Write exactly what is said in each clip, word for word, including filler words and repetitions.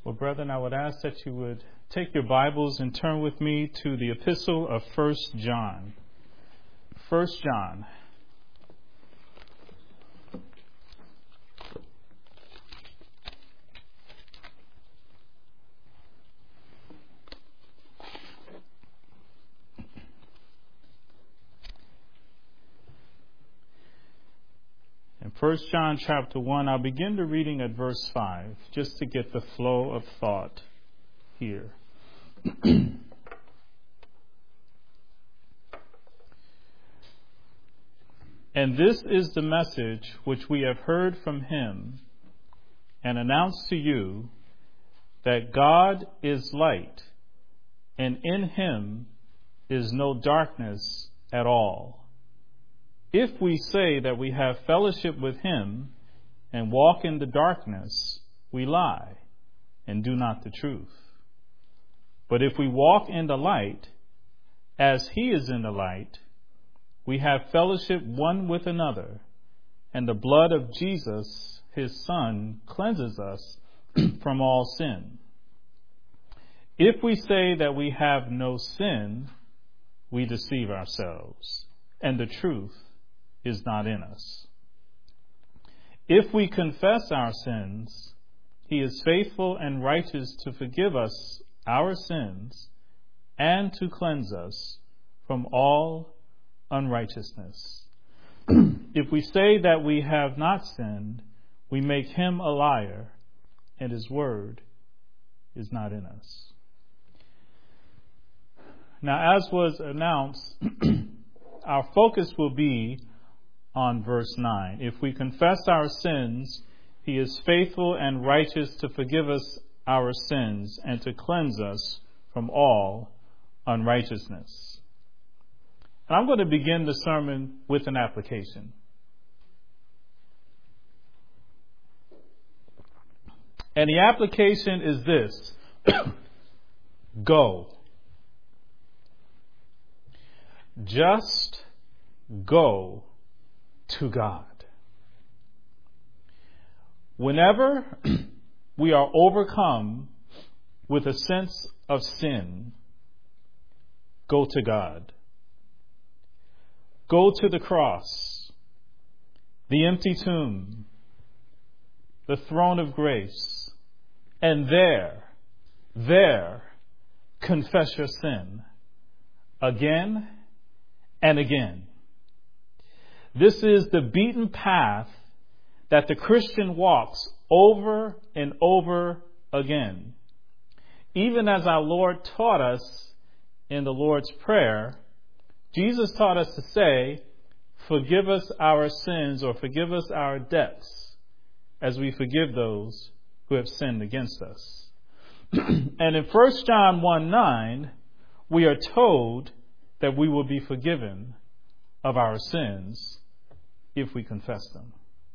Well, brethren, I would ask that you would take your Bibles and turn with me to the epistle of First John. First John. In First John chapter one, I'll begin to reading at verse five, just to get the flow of thought here. And this is the message which we have heard from him and announced to you, that God is light, and in him is no darkness at all. If we say that we have fellowship with him and walk in the darkness, we lie and do not the truth. But if we walk in the light, as he is in the light, we have fellowship one with another, and the blood of Jesus, his Son, cleanses us from all sin. If we say that we have no sin, we deceive ourselves, and the truth is not in us. If we confess our sins, he is faithful and righteous to forgive us our sins and to cleanse us from all unrighteousness. If we say that we have not sinned, we make him a liar, and his word is not in us. Now, as was announced, our focus will be on verse nine. If we confess our sins, he is faithful and righteous to forgive us our sins and to cleanse us from all unrighteousness. And I'm going to begin the sermon with an application. And the application is this: go. Just go to God. Whenever we are overcome with a sense of sin, go to God. Go to the cross, the empty tomb, the throne of grace, and there, there, confess your sin again and again. This is the beaten path that the Christian walks over and over again. Even as our Lord taught us in the Lord's Prayer, Jesus taught us to say, forgive us our sins, or forgive us our debts, as we forgive those who have sinned against us. And in First John one nine, we are told that we will be forgiven of our sins if we confess them.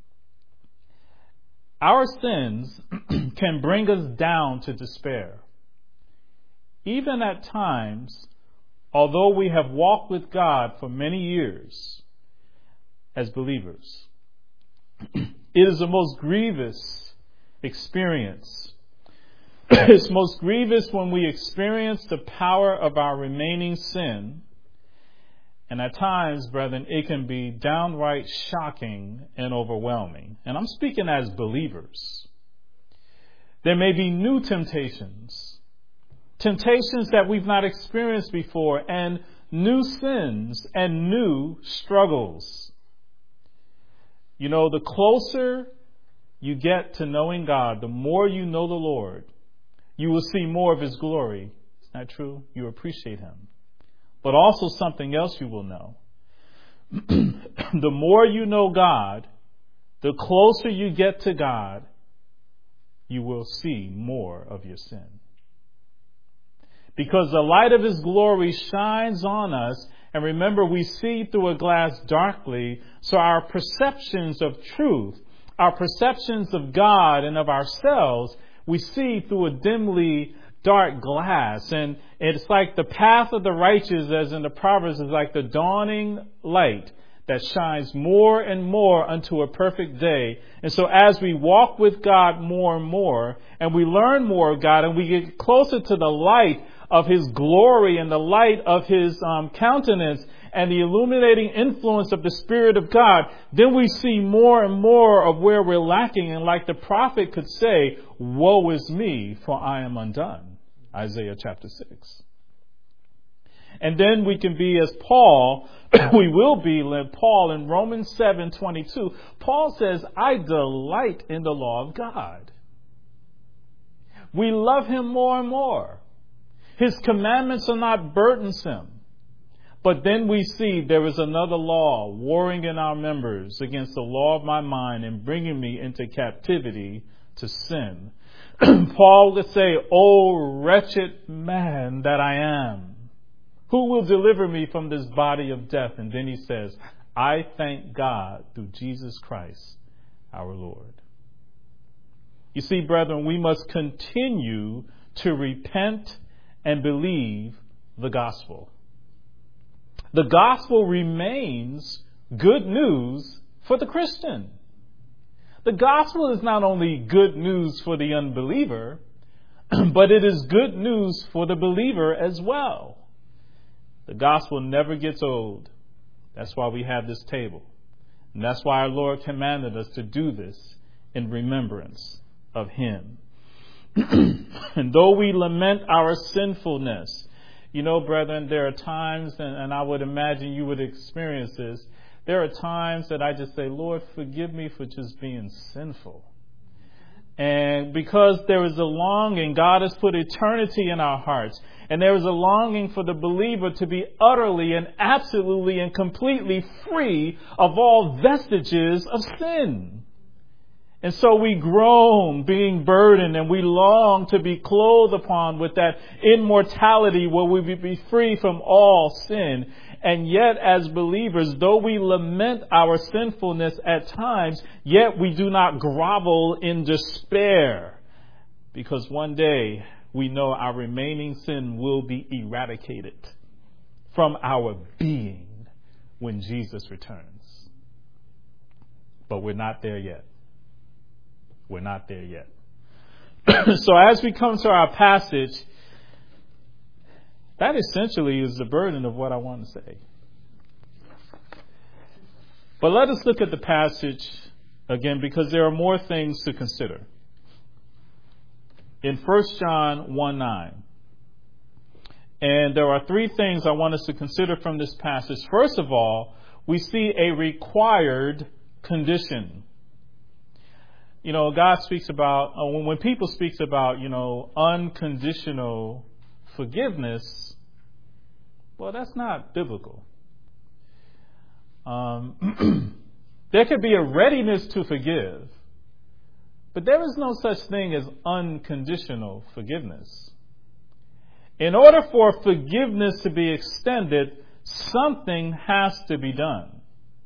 Our sins can bring us down to despair. Even at times, although we have walked with God for many years as believers, it is the most grievous experience. It's most grievous when we experience the power of our remaining sin. And at times, brethren, it can be downright shocking and overwhelming. And I'm speaking as believers. There may be new temptations, temptations that we've not experienced before, and new sins and new struggles. You know, the closer you get to knowing God, the more you know the Lord, you will see more of his glory. Isn't that true? You appreciate him. But also something else you will know. The more you know God, the closer you get to God, you will see more of your sin. Because the light of his glory shines on us. And remember, we see through a glass darkly. So our perceptions of truth, our perceptions of God and of ourselves, we see through a dimly dark glass. And it's like the path of the righteous, as in the Proverbs, is like the dawning light that shines more and more unto a perfect day. And so as we walk with God more and more, and we learn more of God, and we get closer to the light of His glory and the light of His um, countenance and the illuminating influence of the Spirit of God, then we see more and more of where we're lacking. And like the prophet could say, woe is me, for I am undone. Isaiah chapter six. And then we can be as Paul, we will be like Paul in Romans seven twenty-two. Paul says, I delight in the law of God. We love Him more and more. His commandments are not burdensome. But then we see there is another law warring in our members against the law of my mind and bringing me into captivity to sin. Paul would say, O wretched man that I am, who will deliver me from this body of death? And then he says, I thank God through Jesus Christ, our Lord. You see, brethren, we must continue to repent and believe the gospel. The gospel remains good news for the Christian. The gospel is not only good news for the unbeliever, but it is good news for the believer as well. The gospel never gets old. That's why we have this table. And that's why our Lord commanded us to do this in remembrance of Him. And though we lament our sinfulness, you know, brethren, there are times, and, and I would imagine you would experience this, there are times that I just say, Lord, forgive me for just being sinful. And because there is a longing, God has put eternity in our hearts. And there is a longing for the believer to be utterly and absolutely and completely free of all vestiges of sin. And so we groan, being burdened, and we long to be clothed upon with that immortality where we will be free from all sin. And yet, as believers, though we lament our sinfulness at times, yet we do not grovel in despair. Because one day, we know our remaining sin will be eradicated from our being when Jesus returns. But we're not there yet. We're not there yet. So as we come to our passage, that essentially is the burden of what I want to say. But let us look at the passage again, because there are more things to consider. In First John one nine. And there are three things I want us to consider from this passage. First of all, we see a required condition. You know, God speaks about, uh, when, when people speaks about, you know, unconditional forgiveness, well, that's not biblical. Um, there could be a readiness to forgive, but there is no such thing as unconditional forgiveness. In order for forgiveness to be extended, something has to be done.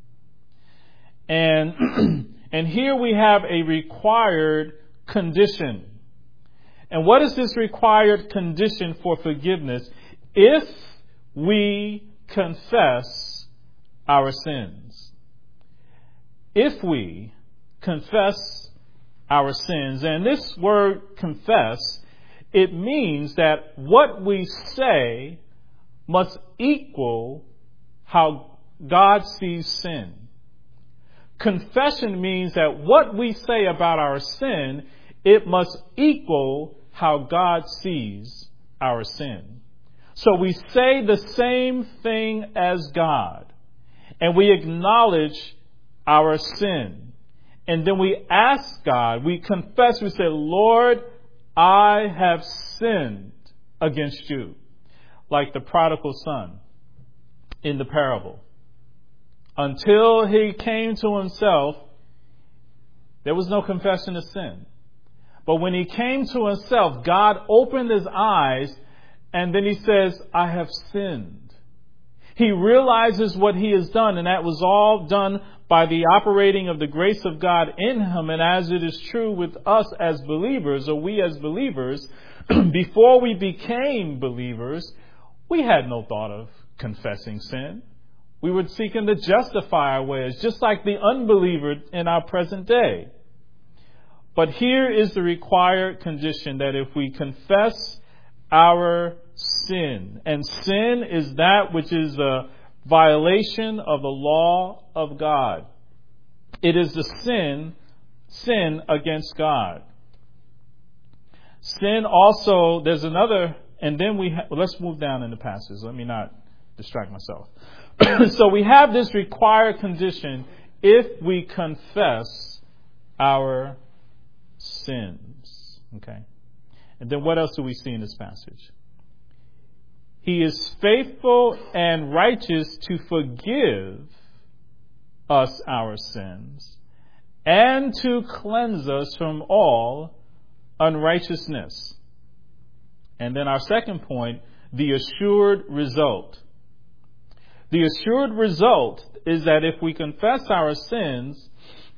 And and here we have a required condition. And what is this required condition for forgiveness? If we confess our sins. If we confess our sins. And this word confess, it means that what we say must equal how God sees sin. Confession means that what we say about our sin, it must equal how God sees our sin. So we say the same thing as God, and we acknowledge our sin. And then we ask God, we confess, we say, Lord, I have sinned against you. Like the prodigal son in the parable. Until he came to himself, there was no confession of sin. But when he came to himself, God opened his eyes, and then he says, I have sinned. He realizes what he has done, and that was all done by the operating of the grace of God in him. And as it is true with us as believers, or we as believers, before we became believers, we had no thought of confessing sin. We were seeking to justify our ways, just like the unbeliever in our present day. But here is the required condition, that if we confess our sin, and sin is that which is a violation of the law of God. It is the sin, sin against God. Sin also, there's another, and then we, ha- let's move down in the passage. Let me not distract myself. So we have this required condition if we confess our sins. Okay. And then what else do we see in this passage? He is faithful and righteous to forgive us our sins and to cleanse us from all unrighteousness. And then our second point, the assured result. The assured result is that if we confess our sins,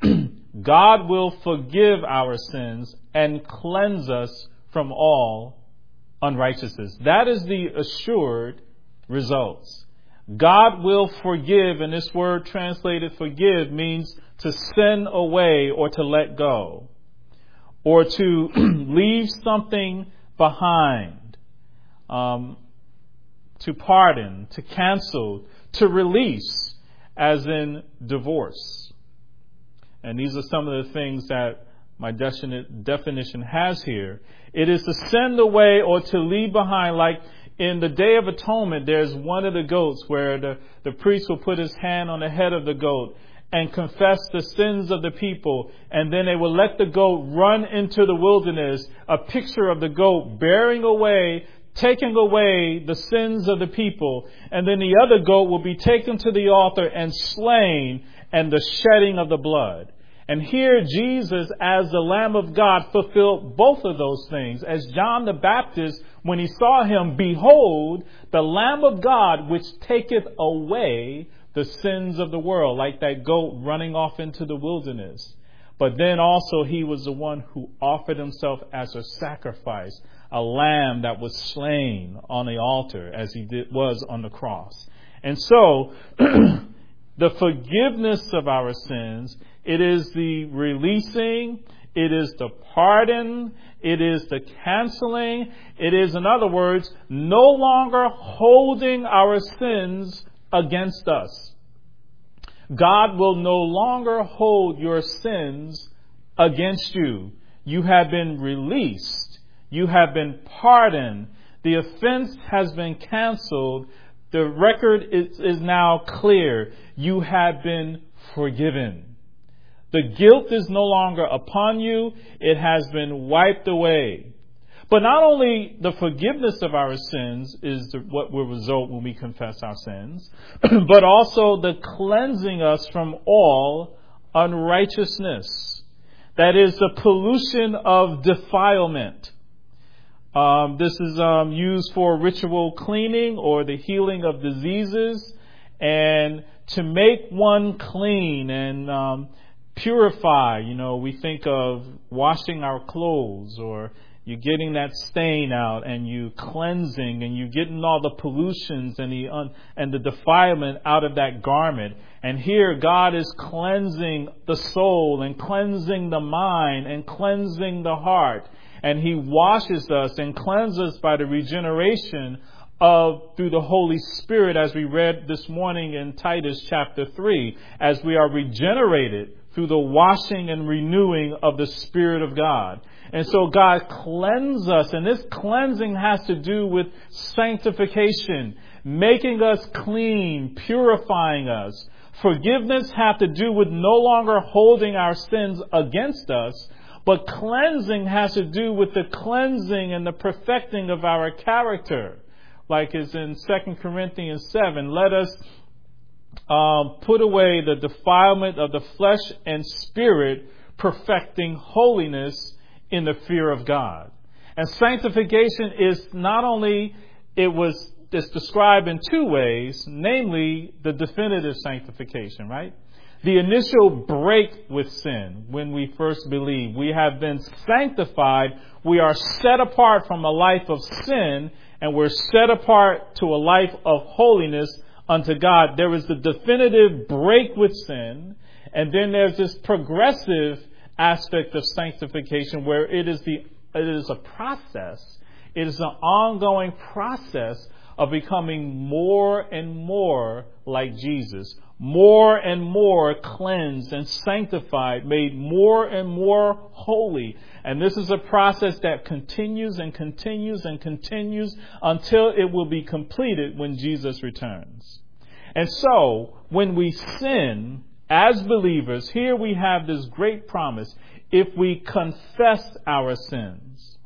God will forgive our sins and cleanse us from all unrighteousness. That is the assured results. God will forgive, and this word translated forgive means to send away or to let go, or to leave something behind, um, to pardon, to cancel, to release, as in divorce. And these are some of the things that my definition has here. It is to send away or to leave behind, like in the Day of Atonement, there's one of the goats where the, the priest will put his hand on the head of the goat and confess the sins of the people. And then they will let the goat run into the wilderness, a picture of the goat bearing away, taking away the sins of the people. And then the other goat will be taken to the altar and slain, and the shedding of the blood. And here Jesus, as the Lamb of God, fulfilled both of those things. As John the Baptist, when he saw him, behold, the Lamb of God, which taketh away the sins of the world, like that goat running off into the wilderness. But then also he was the one who offered himself as a sacrifice, a lamb that was slain on the altar as he did, was on the cross. And so the forgiveness of our sins, it is the releasing, it is the pardon, it is the canceling, it is, in other words, no longer holding our sins against us. God will no longer hold your sins against you. You have been released. You have been pardoned. The offense has been canceled. The record is, is now clear. You have been forgiven. The guilt is no longer upon you. It has been wiped away. But not only the forgiveness of our sins is the, what will result when we confess our sins, but also the cleansing us from all unrighteousness. That is the pollution of defilement. Um, this is um, used for ritual cleaning or the healing of diseases, and to make one clean and um, purify. You know, we think of washing our clothes, or you getting that stain out, and you cleansing, and you getting all the pollutions and the un, and the defilement out of that garment. And here God is cleansing the soul and cleansing the mind and cleansing the heart. And He washes us and cleanses us by the regeneration of through the Holy Spirit, as we read this morning in Titus chapter three, as we are regenerated through the washing and renewing of the Spirit of God. And so God cleanses us, and this cleansing has to do with sanctification, making us clean, purifying us. Forgiveness has to do with no longer holding our sins against us, but cleansing has to do with the cleansing and the perfecting of our character. Like is in Second Corinthians seven, let us um, put away the defilement of the flesh and spirit, perfecting holiness in the fear of God. And sanctification is not only, it was it's described in two ways, namely the definitive sanctification, right? The initial break with sin when we first believe. We have been sanctified. We are set apart from a life of sin, and we're set apart to a life of holiness unto God. There is the definitive break with sin, and then there's this progressive aspect of sanctification where it is the it is a process. It is an ongoing process of becoming more and more like Jesus, more and more cleansed and sanctified, made more and more holy. And this is a process that continues and continues and continues until it will be completed when Jesus returns. And so, when we sin as believers, here we have this great promise. If we confess our sins,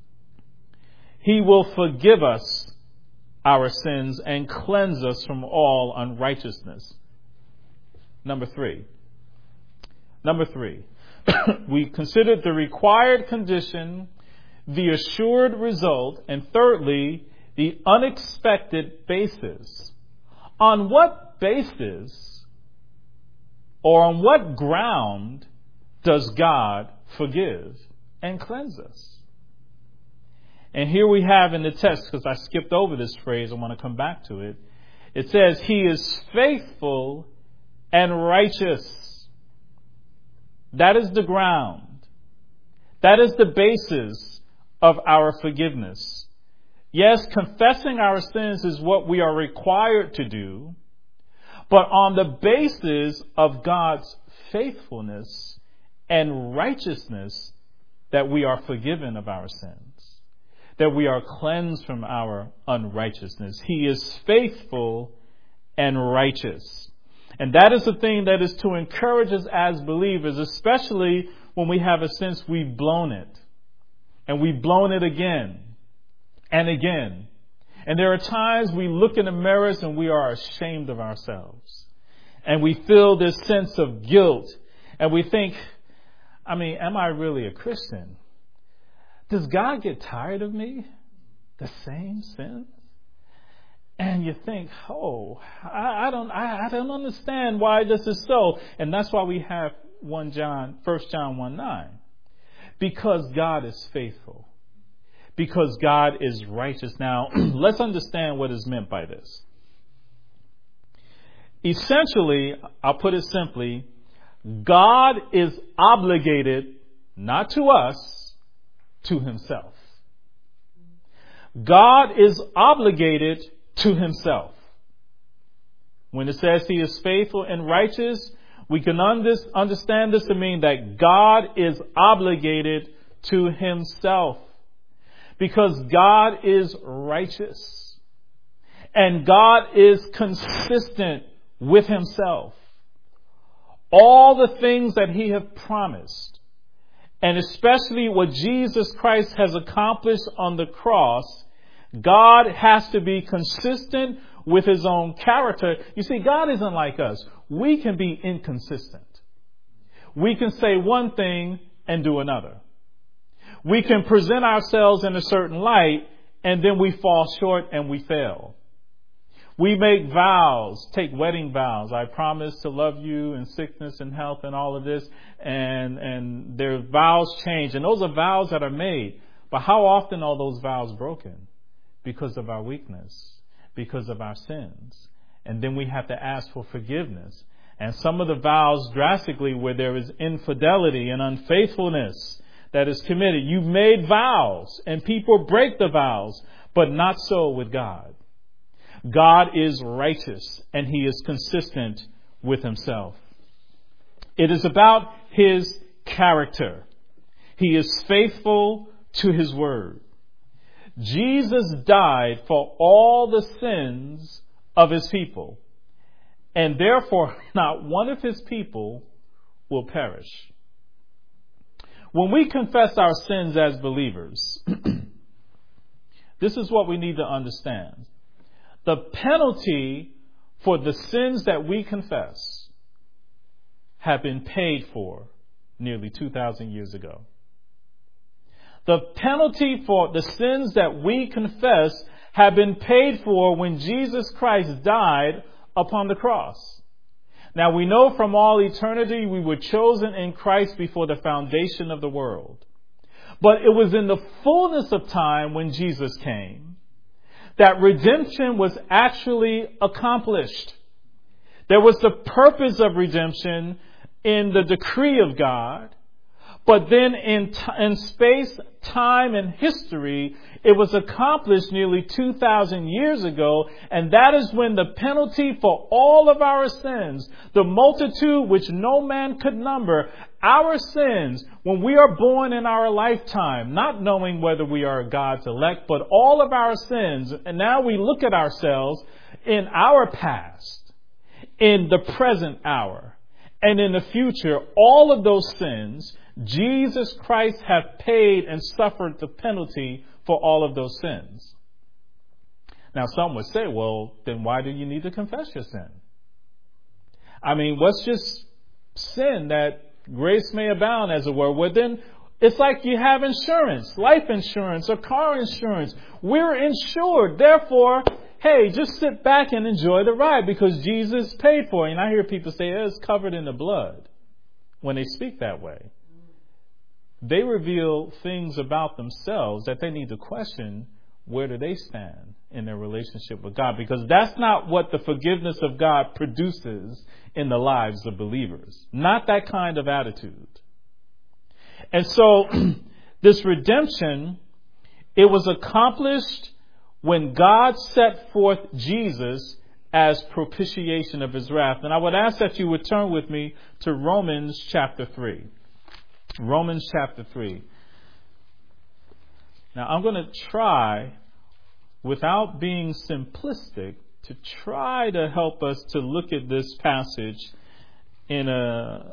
He will forgive us our sins and cleanse us from all unrighteousness. Number three. Number three. We considered the required condition, the assured result, and thirdly, the unexpected basis. On what basis or on what ground does God forgive and cleanse us? And here we have in the text, because I skipped over this phrase, I want to come back to it. It says, He is faithful and righteous. That is the ground. That is the basis of our forgiveness. Yes, confessing our sins is what we are required to do, but on the basis of God's faithfulness and righteousness, that we are forgiven of our sins, that we are cleansed from our unrighteousness. He is faithful and righteous. And that is the thing that is to encourage us as believers, especially when we have a sense we've blown it. And we've blown it again and again. And there are times we look in the mirrors and we are ashamed of ourselves. And we feel this sense of guilt. And we think, I mean, am I really a Christian? Does God get tired of me? The same sin? And you think, oh, I, I don't, I, I don't understand why this is so. And that's why we have First John, First John one nine. Because God is faithful. Because God is righteous. Now, let's understand what is meant by this. Essentially, I'll put it simply, God is obligated, not to us, to Himself. God is obligated to Himself. When it says He is faithful and righteous, we can understand this to mean that God is obligated to Himself. Because God is righteous. And God is consistent with Himself. All the things that He has promised, and especially what Jesus Christ has accomplished on the cross, God has to be consistent with His own character. You see, God isn't like us. We can be inconsistent. We can say one thing and do another. We can present ourselves in a certain light and then we fall short and we fail. We make vows, take wedding vows. I promise to love you in sickness and health and all of this. And, and their vows change. And those are vows that are made. But how often are those vows broken? Because of our weakness, because of our sins. And then we have to ask for forgiveness. And some of the vows drastically where there is infidelity and unfaithfulness that is committed. You've made vows and people break the vows, but not so with God. God is righteous and He is consistent with Himself. It is about His character. He is faithful to His word. Jesus died for all the sins of His people, and therefore not one of His people will perish. When we confess our sins as believers, this is what we need to understand. The penalty for the sins that we confess have been paid for nearly two thousand years ago. The penalty for the sins that we confess have been paid for when Jesus Christ died upon the cross. Now we know from all eternity we were chosen in Christ before the foundation of the world. But it was in the fullness of time when Jesus came that redemption was actually accomplished. There was the purpose of redemption in the decree of God, but then in, t- in space, time, and history, it was accomplished nearly two thousand years ago, and that is when the penalty for all of our sins, the multitude which no man could number, our sins, when we are born in our lifetime, not knowing whether we are God's elect, but all of our sins, and now we look at ourselves in our past, in the present hour, and in the future, all of those sins, Jesus Christ hath paid and suffered the penalty for all of those sins. Now, some would say, well, then why do you need to confess your sin? I mean, what's just sin that grace may abound, as it were? Well, then it's like you have insurance, life insurance or car insurance. We're insured. Therefore, hey, just sit back and enjoy the ride because Jesus paid for it. And I hear people say, oh, it's covered in the blood when they speak that way. They reveal things about themselves that they need to question. Where do they stand in their relationship with God? Because that's not what the forgiveness of God produces in the lives of believers. Not that kind of attitude. And so this redemption, it was accomplished when God set forth Jesus as propitiation of his wrath. And I would ask that you would turn with me to Romans chapter three. Romans chapter three. Now, I'm going to try, without being simplistic, to try to help us to look at this passage in a,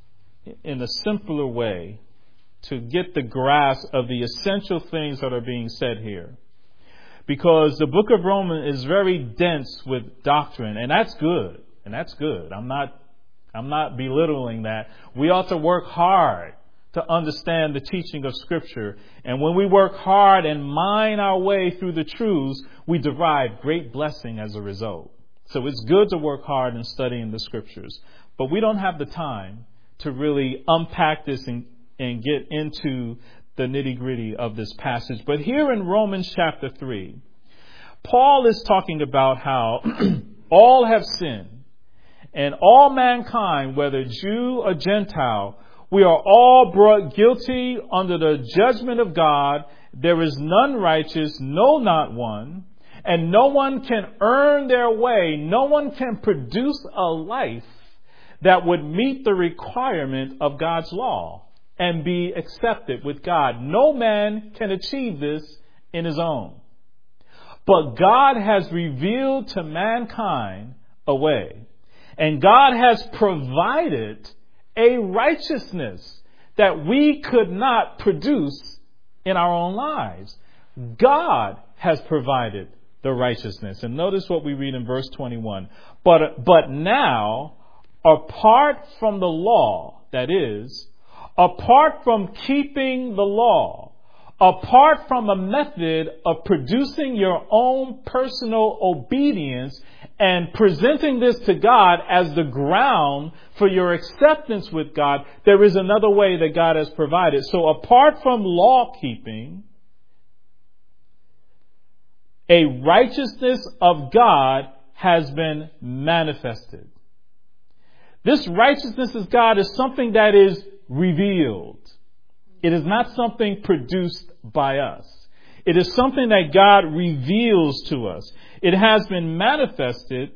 in a simpler way, to get the grasp of the essential things that are being said here. Because the book of Romans is very dense with doctrine, and that's good. And that's good. I'm not, I'm not belittling that. We ought to work hard to understand the teaching of Scripture. And when we work hard and mine our way through the truths, we derive great blessing as a result. So it's good to work hard in studying the Scriptures. But we don't have the time to really unpack this and, and get into the nitty-gritty of this passage. But here in Romans chapter three, Paul is talking about how all have sinned, and all mankind, whether Jew or Gentile, we are all brought guilty under the judgment of God. There is none righteous, no, not one. And no one can earn their way. No one can produce a life that would meet the requirement of God's law and be accepted with God. No man can achieve this in his own. But God has revealed to mankind a way. And God has provided a righteousness that we could not produce in our own lives. God has provided the righteousness. And notice what we read in verse twenty-one. But, but now, apart from the law, that is, apart from keeping the law, apart from a method of producing your own personal obedience and presenting this to God as the ground for your acceptance with God, there is another way that God has provided. So apart from law keeping, a righteousness of God has been manifested. This righteousness of God is something that is revealed. It is not something produced by us. It is something that God reveals to us. It has been manifested,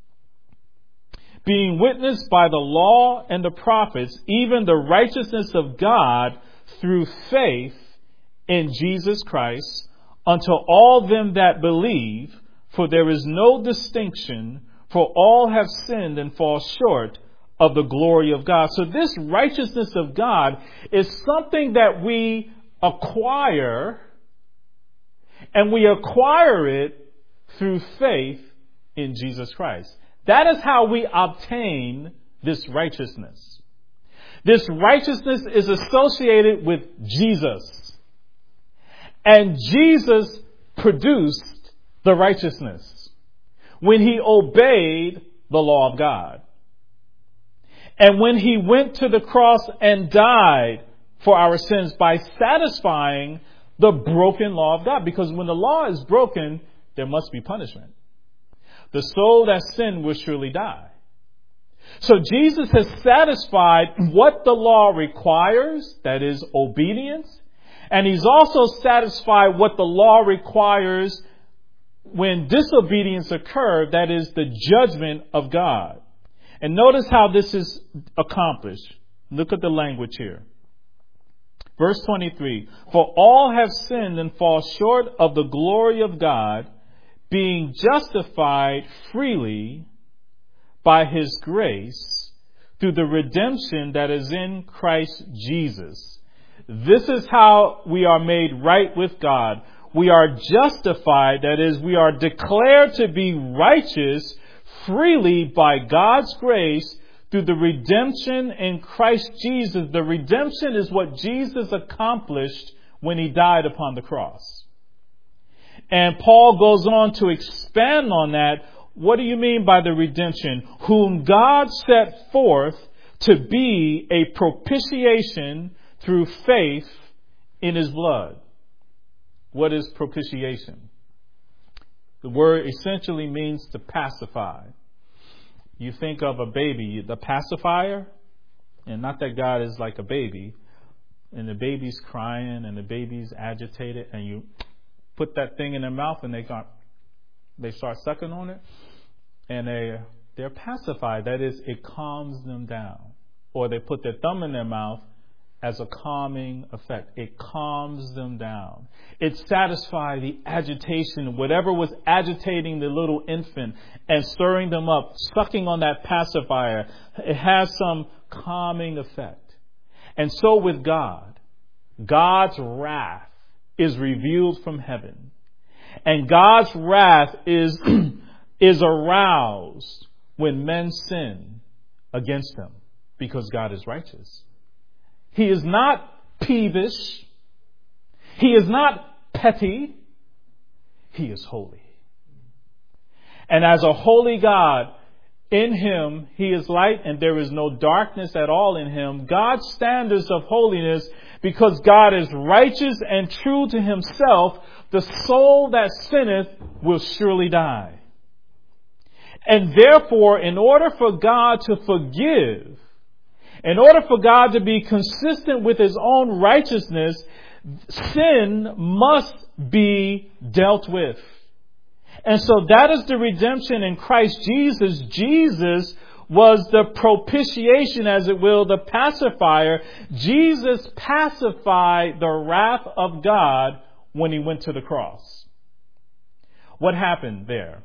being witnessed by the law and the prophets, even the righteousness of God through faith in Jesus Christ, unto all them that believe, for there is no distinction, for all have sinned and fall short of the glory of God. So this righteousness of God is something that we acquire, and we acquire it through faith in Jesus Christ. That is how we obtain this righteousness. This righteousness is associated with Jesus. And Jesus produced the righteousness when he obeyed the law of God. And when he went to the cross and died for our sins by satisfying the broken law of God. Because when the law is broken, there must be punishment. The soul that sinned will surely die. So Jesus has satisfied what the law requires, that is obedience. And he's also satisfied what the law requires when disobedience occurred, that is the judgment of God. And notice how this is accomplished. Look at the language here. Verse twenty-three, for all have sinned and fall short of the glory of God, being justified freely by his grace through the redemption that is in Christ Jesus. This is how we are made right with God. We are justified, that is, we are declared to be righteous freely by God's grace through the redemption in Christ Jesus. The redemption is what Jesus accomplished when he died upon the cross. And Paul goes on to expand on that. What do you mean by the redemption? Whom God set forth to be a propitiation through faith in his blood. What is propitiation? The word essentially means to pacify. You think of a baby, the pacifier, and not that God is like a baby, and the baby's crying and the baby's agitated, and you put that thing in their mouth and they got, they start sucking on it, and they they're pacified. That is, it calms them down. Or they put their thumb in their mouth as a calming effect. It calms them down. It satisfies the agitation, whatever was agitating the little infant and stirring them up, sucking on that pacifier. It has some calming effect. And so with God, God's wrath is revealed from heaven. And God's wrath is, is aroused when men sin against him, because God is righteous. He is not peevish. He is not petty. He is holy. And as a holy God, in him, he is light and there is no darkness at all in him. God's standards of holiness, because God is righteous and true to himself, the soul that sinneth will surely die. And therefore, in order for God to forgive, in order for God to be consistent with his own righteousness, sin must be dealt with. And so that is the redemption in Christ Jesus. Jesus was the propitiation, as it will, the pacifier. Jesus pacified the wrath of God when he went to the cross. What happened there?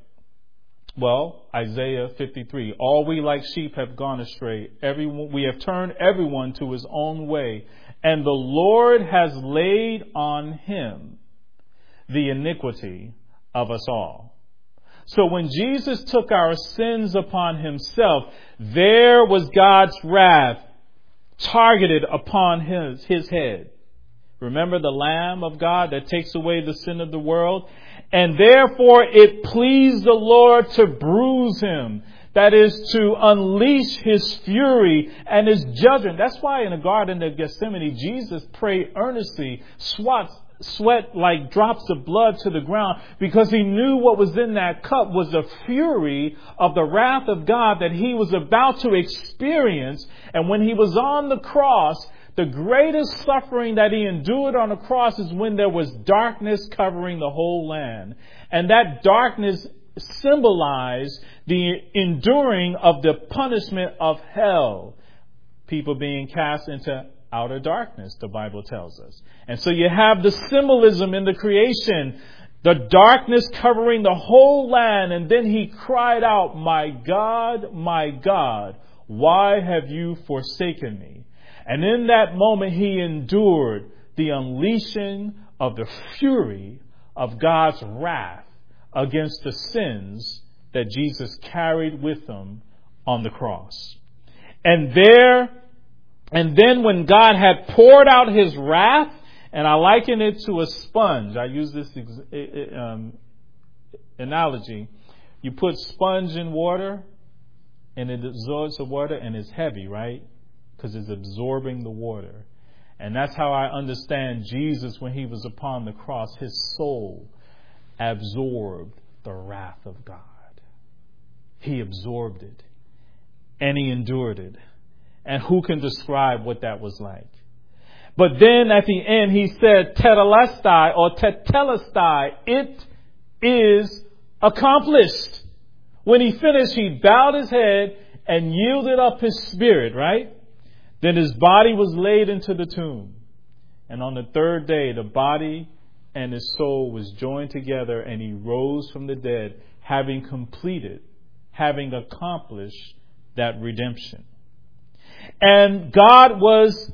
Well, Isaiah fifty-three, all we like sheep have gone astray. Everyone, we have turned everyone to his own way. And the Lord has laid on him the iniquity of us all. So when Jesus took our sins upon himself, there was God's wrath targeted upon his, his head. Remember the Lamb of God that takes away the sin of the world? And therefore it pleased the Lord to bruise him. That is, to unleash his fury and his judgment. That's why in the Garden of Gethsemane, Jesus prayed earnestly, sweat, sweat like drops of blood to the ground, because he knew what was in that cup was the fury of the wrath of God that he was about to experience. And when he was on the cross, the greatest suffering that he endured on the cross is when there was darkness covering the whole land. And that darkness symbolized the enduring of the punishment of hell. People being cast into outer darkness, the Bible tells us. And so you have the symbolism in the creation, the darkness covering the whole land. And then he cried out, "My God, my God, why have you forsaken me?" And in that moment, he endured the unleashing of the fury of God's wrath against the sins that Jesus carried with him on the cross. And there, and then when God had poured out his wrath, and I liken it to a sponge. I use this um, analogy. You put sponge in water, and it absorbs the water, and it's heavy, right? Because it's absorbing the water. And that's how I understand Jesus when he was upon the cross. His soul absorbed the wrath of God. He absorbed it and he endured it. And who can describe what that was like? But then at the end he said, tetelestai or tetelestai, it is accomplished. When he finished, he bowed his head and yielded up his spirit, right? Then his body was laid into the tomb. And on the third day, the body and his soul was joined together, and he rose from the dead, having completed, having accomplished that redemption. And God was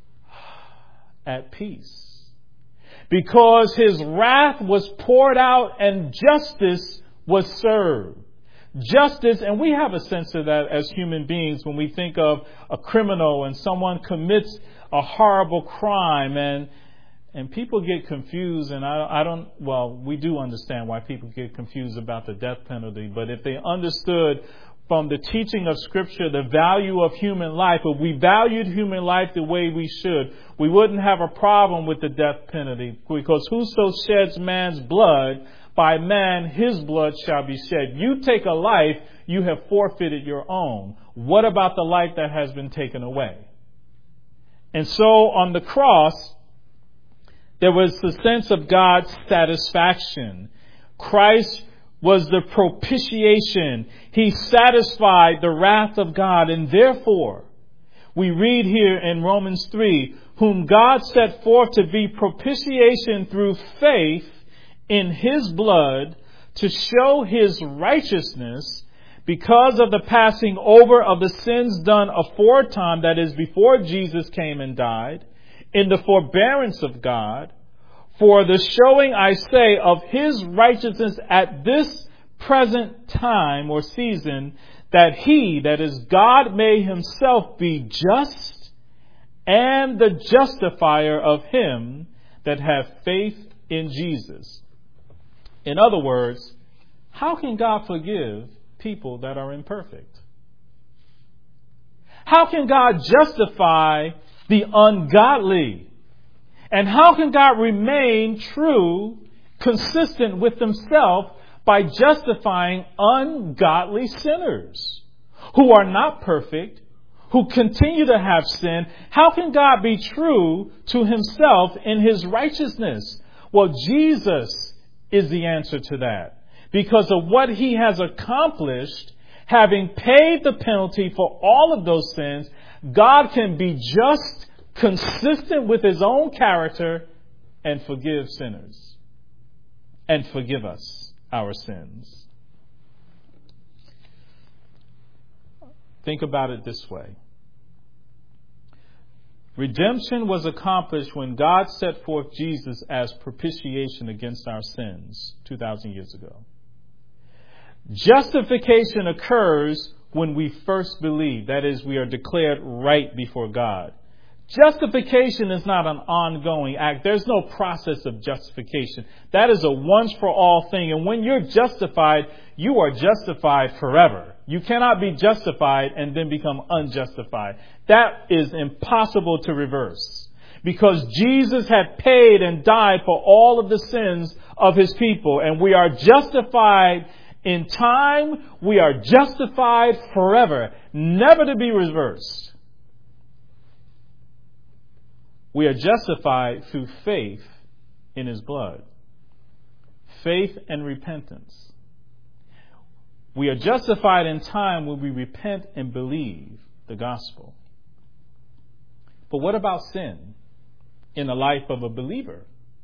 at peace because his wrath was poured out and justice was served. Justice, and we have a sense of that as human beings when we think of a criminal and someone commits a horrible crime, and and people get confused, and I, I don't, well, we do understand why people get confused about the death penalty, but if they understood from the teaching of Scripture the value of human life, if we valued human life the way we should, we wouldn't have a problem with the death penalty, because whoso sheds man's blood, by man his blood shall be shed. You take a life, you have forfeited your own. What about the life that has been taken away? And so on the cross, there was the sense of God's satisfaction. Christ was the propitiation. He satisfied the wrath of God. And therefore, we read here in Romans three, whom God set forth to be propitiation through faith in his blood, to show his righteousness, because of the passing over of the sins done aforetime, that is, before Jesus came and died, in the forbearance of God, for the showing, I say, of his righteousness at this present time or season, that he, that is God, may himself be just and the justifier of him that have faith in Jesus. In other words, how can God forgive people that are imperfect? How can God justify the ungodly? And how can God remain true, consistent with himself by justifying ungodly sinners who are not perfect, who continue to have sin? How can God be true to himself in his righteousness? Well, Jesus is the answer to that. Because of what he has accomplished, having paid the penalty for all of those sins, God can be just, consistent with his own character, and forgive sinners. And forgive us our sins. Think about it this way. Redemption was accomplished when God set forth Jesus as propitiation against our sins two thousand years ago. Justification occurs when we first believe. That is, we are declared right before God. Justification is not an ongoing act. There's no process of justification. That is a once for all thing. And when you're justified, you are justified forever. You cannot be justified and then become unjustified. That is impossible to reverse, because Jesus had paid and died for all of the sins of his people. And we are justified in time. We are justified forever, never to be reversed. We are justified through faith in his blood. Faith and repentance. We are justified in time when we repent and believe the gospel. But what about sin in the life of a believer?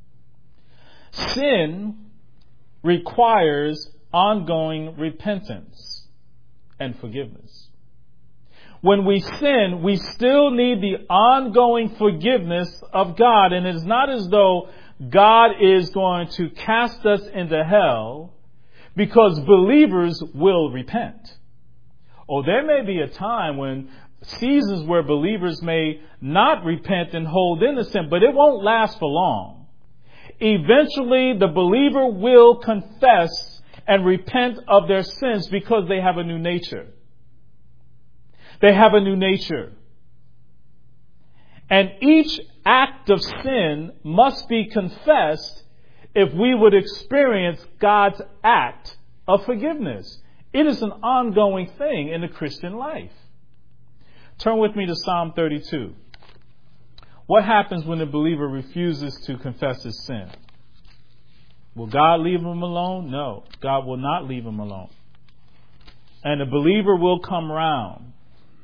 Sin requires ongoing repentance and forgiveness. When we sin, we still need the ongoing forgiveness of God. And it's not as though God is going to cast us into hell, because believers will repent. Oh, there may be a time when seasons where believers may not repent and hold in the sin, but it won't last for long. Eventually, the believer will confess and repent of their sins, because they have a new nature. They have a new nature. And each act of sin must be confessed if we would experience God's act of forgiveness. It is an ongoing thing in the Christian life. Turn with me to Psalm thirty-two. What happens when the believer refuses to confess his sin? Will God leave him alone? No, God will not leave him alone. And the believer will come round.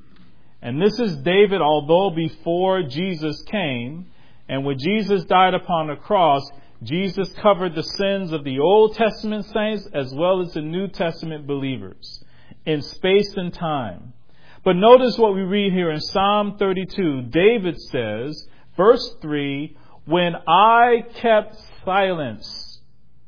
And this is David, although before Jesus came, and when Jesus died upon the cross, Jesus covered the sins of the Old Testament saints as well as the New Testament believers in space and time. But notice what we read here in Psalm thirty-two. David says, verse three, when I kept silence,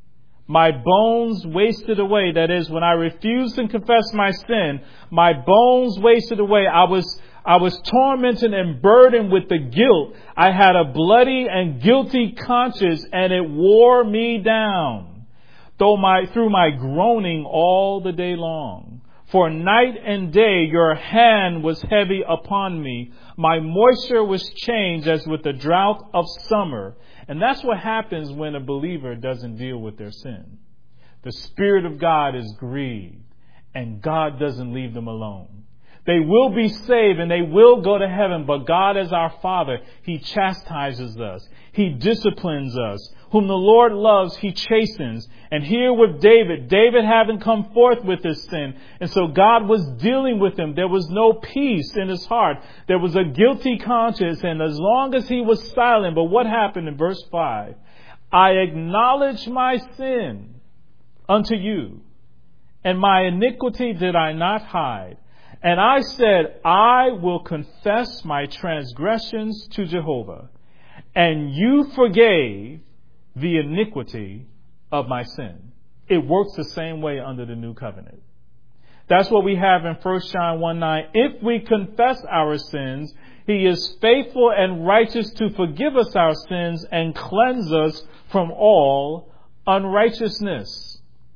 my bones wasted away. That is, when I refused to confess my sin, my bones wasted away. I was I was tormented and burdened with the guilt. I had a bloody and guilty conscience, and it wore me down, though my through my groaning all the day long. For night and day your hand was heavy upon me. My moisture was changed as with the drought of summer. And that's what happens when a believer doesn't deal with their sin. The Spirit of God is grieved, and God doesn't leave them alone. They will be saved and they will go to heaven, but God as our Father, He chastises us. He disciplines us. Whom the Lord loves, He chastens. And here with David, David hadn't come forth with his sin. And so God was dealing with him. There was no peace in his heart. There was a guilty conscience. And as long as he was silent, but what happened in verse five? I acknowledge my sin unto you, and my iniquity did I not hide. And I said, I will confess my transgressions to Jehovah, and you forgave the iniquity of my sin. It works the same way under the new covenant. That's what we have in First John one nine. If we confess our sins, He is faithful and righteous to forgive us our sins and cleanse us from all unrighteousness.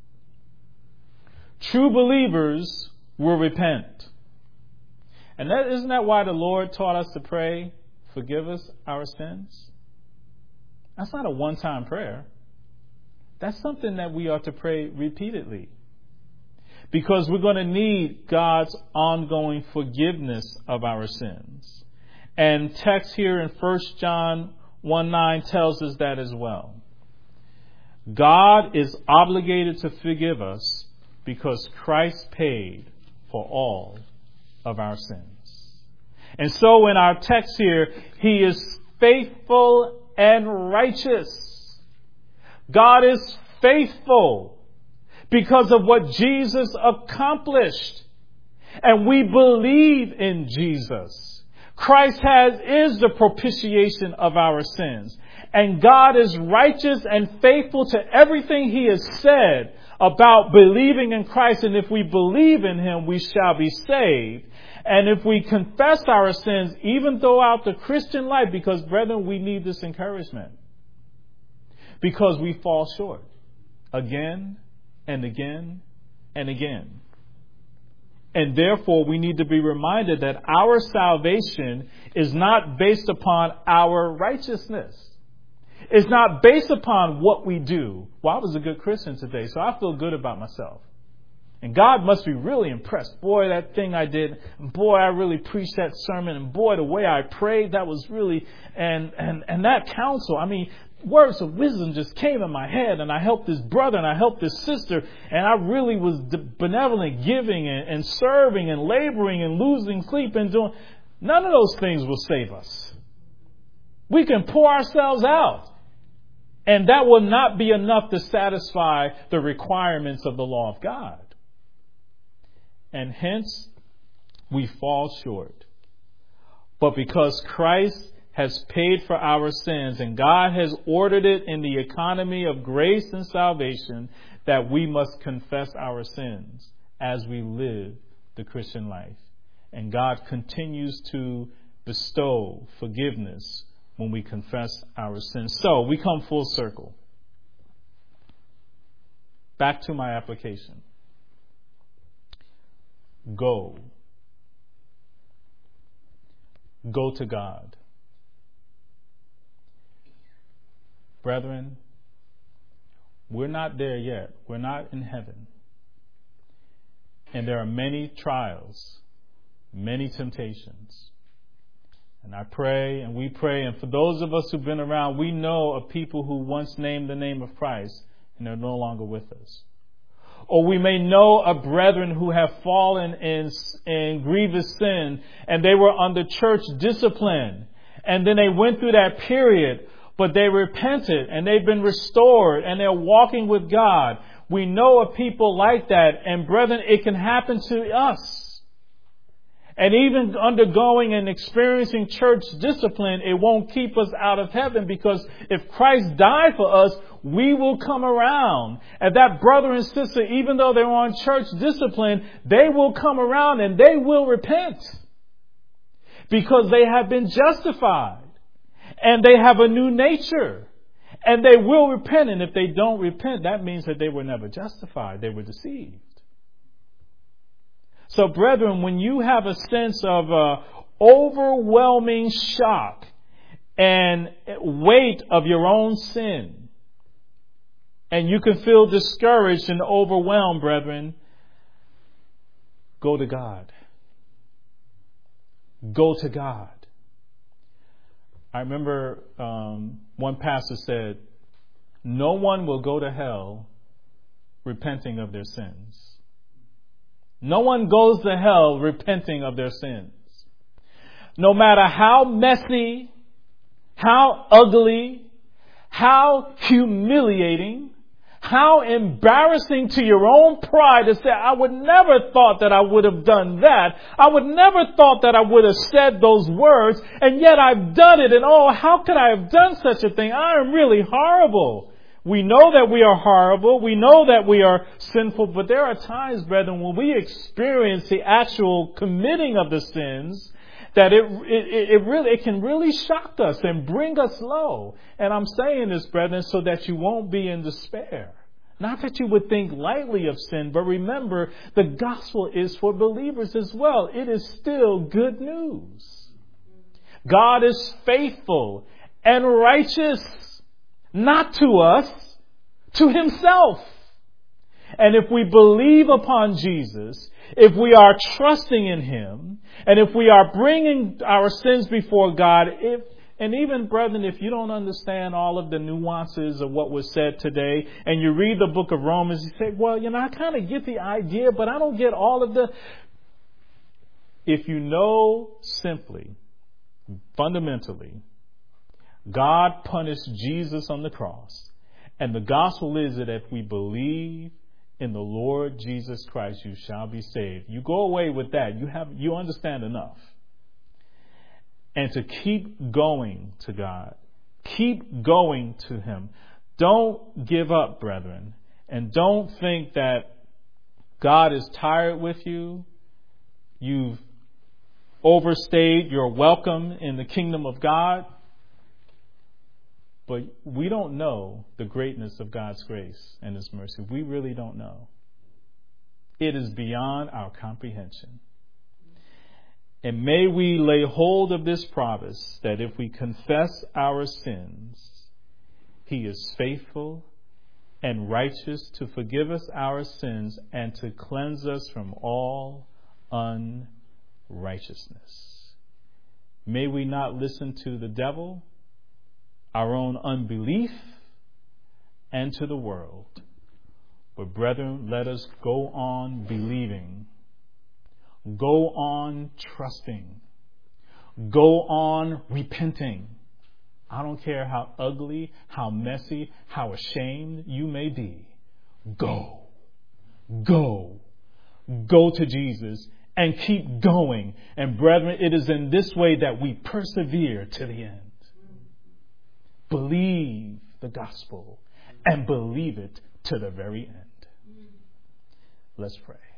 True believers will repent. And that, isn't that why the Lord taught us to pray, forgive us our sins? That's not a one-time prayer. That's something that we ought to pray repeatedly. Because we're going to need God's ongoing forgiveness of our sins. And text here in First John one nine tells us that as well. God is obligated to forgive us because Christ paid for all of our sins. And so in our text here, He is faithful and righteous. God is faithful because of what Jesus accomplished. And we believe in Jesus. Christ has is the propitiation of our sins. And God is righteous and faithful to everything He has said about believing in Christ. And if we believe in Him, we shall be saved. And if we confess our sins, even throughout the Christian life, because brethren, we need this encouragement. Because we fall short again and again and again. And therefore, we need to be reminded that our salvation is not based upon our righteousness. It's not based upon what we do. Well, I was a good Christian today, so I feel good about myself. And God must be really impressed. Boy, that thing I did, boy, I really preached that sermon, and boy, the way I prayed, that was really, and, and, and that counsel, I mean, words of wisdom just came in my head, and I helped this brother and I helped this sister, and I really was benevolent, giving and, and serving and laboring and losing sleep and doing. None of those things will save us. We can pour ourselves out, and that will not be enough to satisfy the requirements of the law of God. And hence, we fall short. But because Christ has paid for our sins, and God has ordered it in the economy of grace and salvation, that we must confess our sins as we live the Christian life. And God continues to bestow forgiveness when we confess our sins. So we come full circle. Back to my application. Go. Go to God. Brethren, We're not there yet. We're not in heaven. And there are many trials, many temptations. And I pray and we pray. And for those of us who've been around, we know of people who once named the name of Christ and they're no longer with us. Or we may know of brethren who have fallen in, in grievous sin and they were under church discipline. And then they went through that period, but they repented and they've been restored and they're walking with God. We know of people like that. And brethren, it can happen to us. And even undergoing and experiencing church discipline, it won't keep us out of heaven, because if Christ died for us, we will come around. And that brother and sister, even though they're on church discipline, they will come around and they will repent, because they have been justified and they have a new nature and they will repent. And if they don't repent, that means that they were never justified. They were deceived. So, brethren, when you have a sense of uh, overwhelming shock and weight of your own sin, and you can feel discouraged and overwhelmed, brethren, go to God. Go to God. I remember um, one pastor said, no one will go to hell repenting of their sins. No one goes to hell repenting of their sins. No matter how messy, how ugly, how humiliating, how embarrassing to your own pride to say, I would never thought that I would have done that. I would never thought that I would have said those words, and yet I've done it. And oh, how could I have done such a thing? I am really horrible. We know that we are horrible. We know that we are sinful. But there are times, brethren, when we experience the actual committing of the sins, that it, it, it really, it can really shock us and bring us low. And I'm saying this, brethren, so that you won't be in despair. Not that you would think lightly of sin, but remember, the gospel is for believers as well. It is still good news. God is faithful and righteous. Not to us, to himself. And if we believe upon Jesus, if we are trusting in him, and if we are bringing our sins before God, if, and even, brethren, if you don't understand all of the nuances of what was said today, and you read the book of Romans, you say, well, you know, I kind of get the idea, but I don't get all of the... If you know simply, fundamentally, God punished Jesus on the cross. And the gospel is that if we believe in the Lord Jesus Christ, you shall be saved. You go away with that. You have, you understand enough. And to keep going to God. Keep going to him. Don't give up, brethren. And don't think that God is tired with you. You've overstayed your welcome in the kingdom of God. But we don't know the greatness of God's grace and his mercy. We really don't know. It is beyond our comprehension. And may we lay hold of this promise that if we confess our sins, he is faithful and righteous to forgive us our sins and to cleanse us from all unrighteousness. May we not listen to the devil, our own unbelief, and to the world. But brethren, let us go on believing. Go on trusting. Go on repenting. I don't care how ugly, how messy, how ashamed you may be. Go. Go. Go to Jesus and keep going. And brethren, it is in this way that we persevere to the end. Believe the gospel and believe it to the very end. Let's pray.